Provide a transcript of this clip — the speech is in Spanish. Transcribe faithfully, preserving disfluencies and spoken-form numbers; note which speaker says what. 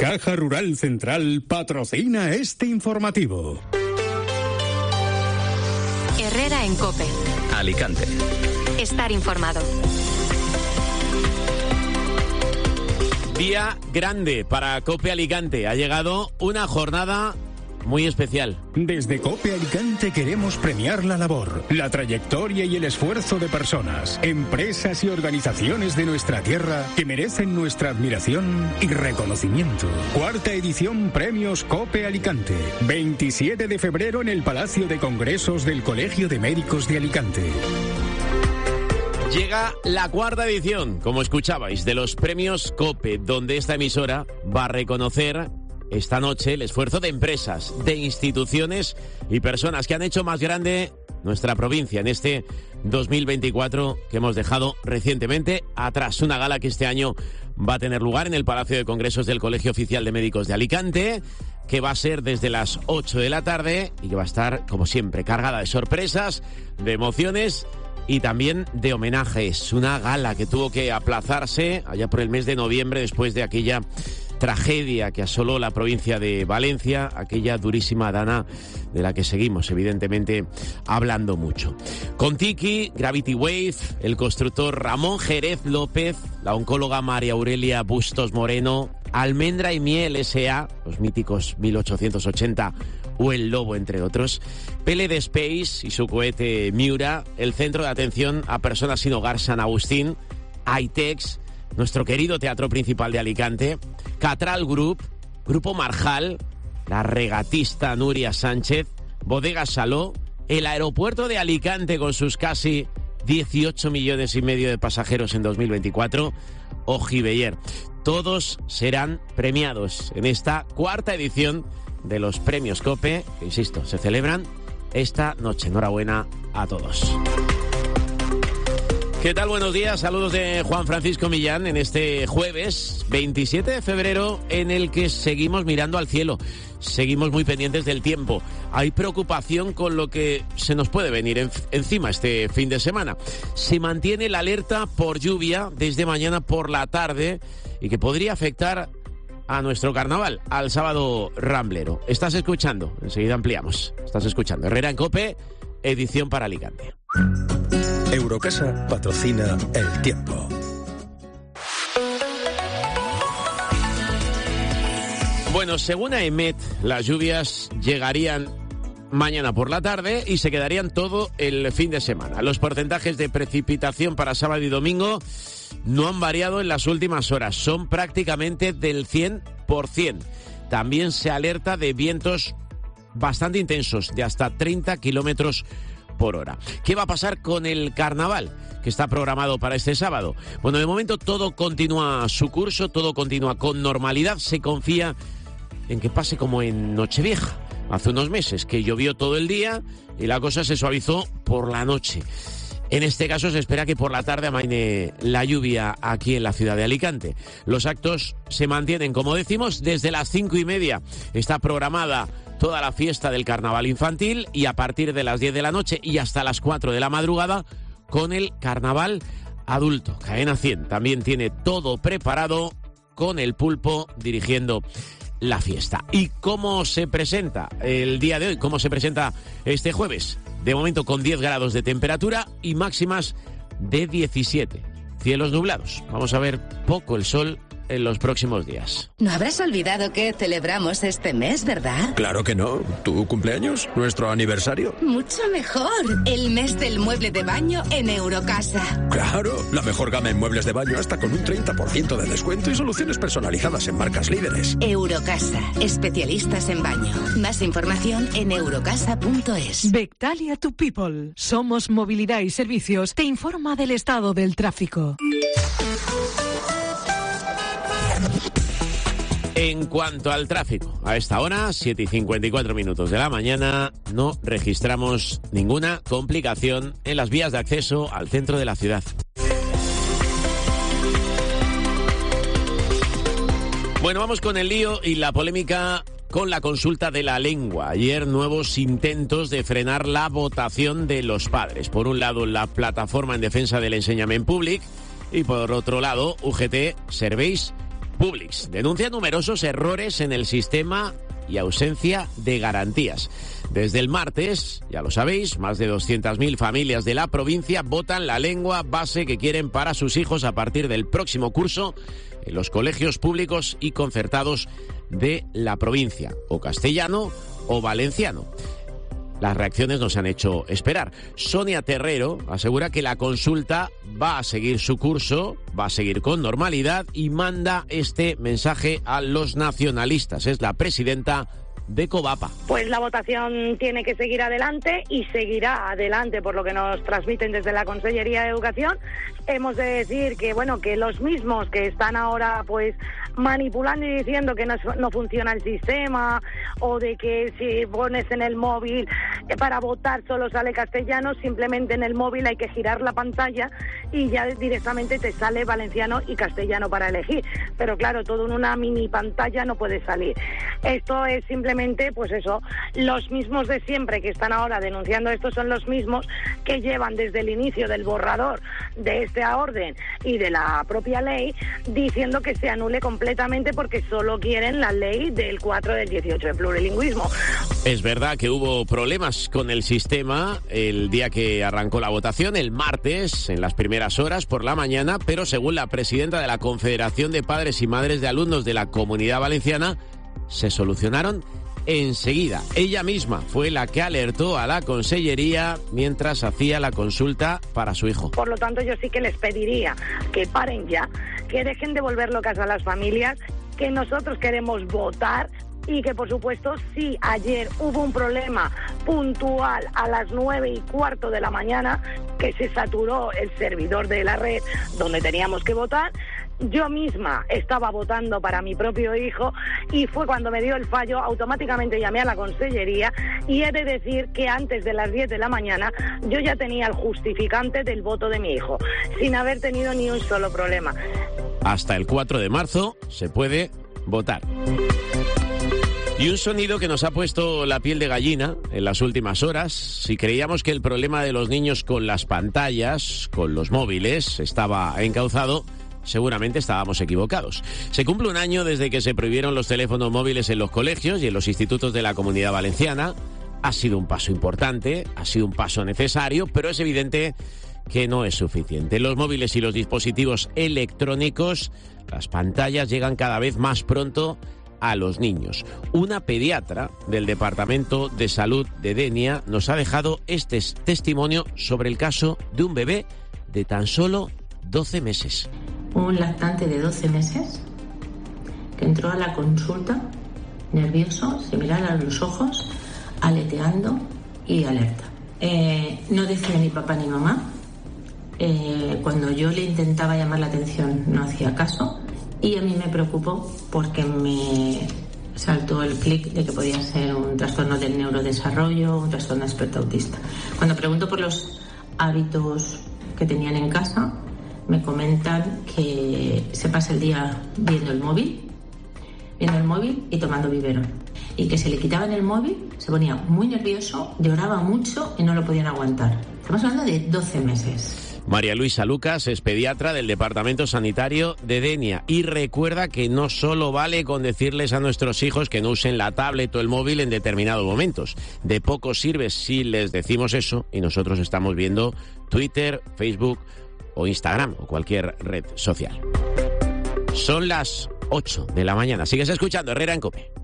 Speaker 1: Caja Rural Central patrocina este informativo.
Speaker 2: Herrera en COPE.
Speaker 3: Alicante.
Speaker 2: Estar informado.
Speaker 4: Día grande para COPE Alicante. Ha llegado una jornada muy especial.
Speaker 1: Desde COPE Alicante queremos premiar la labor, la trayectoria y el esfuerzo de personas, empresas y organizaciones de nuestra tierra que merecen nuestra admiración y reconocimiento. Cuarta edición Premios COPE Alicante. veintisiete de febrero en el Palacio de Congresos del Colegio de Médicos de Alicante.
Speaker 4: Llega la cuarta edición, como escuchabais, de los Premios COPE, donde esta emisora va a reconocer esta noche el esfuerzo de empresas, de instituciones y personas que han hecho más grande nuestra provincia en este dos mil veinticuatro que hemos dejado recientemente atrás. Una gala que este año va a tener lugar en el Palacio de Congresos del Colegio Oficial de Médicos de Alicante, que va a ser desde las ocho de la tarde y que va a estar, como siempre, cargada de sorpresas, de emociones y también de homenajes. Una gala que tuvo que aplazarse allá por el mes de noviembre después de aquella tragedia que asoló la provincia de Valencia, aquella durísima dana de la que seguimos, evidentemente, hablando mucho. Con Tiki, Gravity Wave, el constructor Ramón Jerez López, la oncóloga María Aurelia Bustos Moreno, Almendra y Miel S A, los míticos mil ochocientos ochenta o El Lobo, entre otros, P L D Space y su cohete Miura, el Centro de Atención a Personas Sin Hogar San Agustín, ITEX, nuestro querido Teatro Principal de Alicante, Catral Group, Grupo Marjal, la regatista Nuria Sánchez, Bodega Saló, el aeropuerto de Alicante con sus casi dieciocho millones y medio de pasajeros en dos mil veinticuatro, Ojibeller. Todos serán premiados en esta cuarta edición de los Premios COPE, que, insisto, se celebran esta noche. Enhorabuena a todos. ¿Qué tal? Buenos días, saludos de Juan Francisco Millán en este jueves veintisiete de febrero en el que seguimos mirando al cielo, seguimos muy pendientes del tiempo. Hay preocupación con lo que se nos puede venir en, encima este fin de semana. Se mantiene la alerta por lluvia desde mañana por la tarde y que podría afectar a nuestro carnaval, al sábado ramblero. Estás escuchando, enseguida ampliamos, estás escuchando Herrera en COPE, edición para Alicante.
Speaker 5: Eurocasa patrocina el tiempo.
Speaker 4: Bueno, según AEMET, las lluvias llegarían mañana por la tarde y se quedarían todo el fin de semana. Los porcentajes de precipitación para sábado y domingo no han variado en las últimas horas, son prácticamente del cien por ciento. También se alerta de vientos bastante intensos, de hasta treinta kilómetros por hora. ¿Qué va a pasar con el carnaval que está programado para este sábado? Bueno, de momento todo continúa su curso, todo continúa con normalidad. Se confía en que pase como en Nochevieja, hace unos meses, que llovió todo el día y la cosa se suavizó por la noche. En este caso se espera que por la tarde amaine la lluvia aquí en la ciudad de Alicante. Los actos se mantienen, como decimos, desde las cinco y media. Está programada toda la fiesta del carnaval infantil y a partir de las diez de la noche y hasta las cuatro de la madrugada con el carnaval adulto. Cadena cien también tiene todo preparado con el Pulpo dirigiendo la fiesta. ¿Y cómo se presenta el día de hoy? ¿Cómo se presenta este jueves? De momento con diez grados de temperatura y máximas de diecisiete. Cielos nublados. Vamos a ver poco el sol en los próximos días.
Speaker 6: No habrás olvidado que celebramos este mes, ¿verdad?
Speaker 5: Claro que no. ¿Tu cumpleaños? ¿Nuestro aniversario?
Speaker 6: Mucho mejor. El mes del mueble de baño en Eurocasa.
Speaker 5: Claro. La mejor gama en muebles de baño hasta con un treinta por ciento de descuento y soluciones personalizadas en marcas líderes.
Speaker 6: Eurocasa. Especialistas en baño. Más información en eurocasa punto es.
Speaker 7: Bectalia to People. Somos Movilidad y Servicios. Te informa del estado del tráfico.
Speaker 4: En cuanto al tráfico, a esta hora, siete y cincuenta y cuatro minutos de la mañana, no registramos ninguna complicación en las vías de acceso al centro de la ciudad. Bueno, vamos con el lío y la polémica con la consulta de la lengua. Ayer, nuevos intentos de frenar la votación de los padres. Por un lado, la plataforma en defensa del enseñament públic y por otro lado, U G T Serveis Publix denuncia numerosos errores en el sistema y ausencia de garantías. Desde el martes, ya lo sabéis, más de doscientas mil familias de la provincia votan la lengua base que quieren para sus hijos a partir del próximo curso en los colegios públicos y concertados de la provincia, o castellano o valenciano. Las reacciones nos han hecho esperar. Sonia Terrero asegura que la consulta va a seguir su curso, va a seguir con normalidad y manda este mensaje a los nacionalistas. Es la presidenta de Covapa.
Speaker 3: Pues la votación tiene que seguir adelante y seguirá adelante, por lo que nos transmiten desde la Consellería de Educación. Hemos de decir que, bueno, que los mismos que están ahora, pues, manipulando y diciendo que no, no funciona el sistema, o de que si pones en el móvil eh, para votar solo sale castellano, simplemente en el móvil hay que girar la pantalla y ya directamente te sale valenciano y castellano para elegir. Pero claro, todo en una mini pantalla no puede salir. Esto es simplemente, pues eso, los mismos de siempre que están ahora denunciando esto son los mismos que llevan desde el inicio del borrador de esta orden y de la propia ley diciendo que se anule completamente porque solo quieren la ley del cuatro del dieciocho de plurilingüismo.
Speaker 4: Es verdad que hubo problemas con el sistema el día que arrancó la votación, el martes, en las primeras horas por la mañana, pero según la presidenta de la Confederación de Padres y Madres de Alumnos de la Comunidad Valenciana, se solucionaron enseguida. Ella misma fue la que alertó a la Consellería mientras hacía la consulta para su hijo.
Speaker 3: Por lo tanto, yo sí que les pediría que paren ya, que dejen de volver locas a las familias, que nosotros queremos votar y que, por supuesto, si ayer hubo un problema puntual a las nueve y cuarto de la mañana, que se saturó el servidor de la red donde teníamos que votar, yo misma estaba votando para mi propio hijo y fue cuando me dio el fallo, automáticamente llamé a la Consellería y he de decir que antes de las diez de la mañana yo ya tenía el justificante del voto de mi hijo, sin haber tenido ni un solo problema.
Speaker 4: Hasta el cuatro de marzo se puede votar. Y un sonido que nos ha puesto la piel de gallina en las últimas horas. Si creíamos que el problema de los niños con las pantallas, con los móviles, estaba encauzado, seguramente estábamos equivocados. Se cumple un año desde que se prohibieron los teléfonos móviles en los colegios y en los institutos de la Comunidad Valenciana. Ha sido un paso importante, ha sido un paso necesario, pero es evidente que no es suficiente. Los móviles y los dispositivos electrónicos, las pantallas llegan cada vez más pronto a los niños. Una pediatra del Departamento de Salud de Denia nos ha dejado este testimonio sobre el caso de un bebé de tan solo doce meses.
Speaker 8: Un lactante de doce meses que entró a la consulta nervioso, sin mirar a los ojos, aleteando y alerta. Eh, no decía ni papá ni mamá. Eh, cuando yo le intentaba llamar la atención no hacía caso. Y a mí me preocupó porque me saltó el clic de que podía ser un trastorno del neurodesarrollo, un trastorno de espectro autista. Cuando pregunto por los hábitos que tenían en casa, me comentan que se pasa el día viendo el móvil, viendo el móvil y tomando biberón. Y que se le quitaban el móvil, se ponía muy nervioso, lloraba mucho y no lo podían aguantar. Estamos hablando de doce meses.
Speaker 4: María Luisa Lucas es pediatra del Departamento Sanitario de Denia y recuerda que no solo vale con decirles a nuestros hijos que no usen la tablet o el móvil en determinados momentos. De poco sirve si les decimos eso y nosotros estamos viendo Twitter, Facebook o Instagram o cualquier red social. Son las ocho de la mañana. Sigues escuchando Herrera en COPE.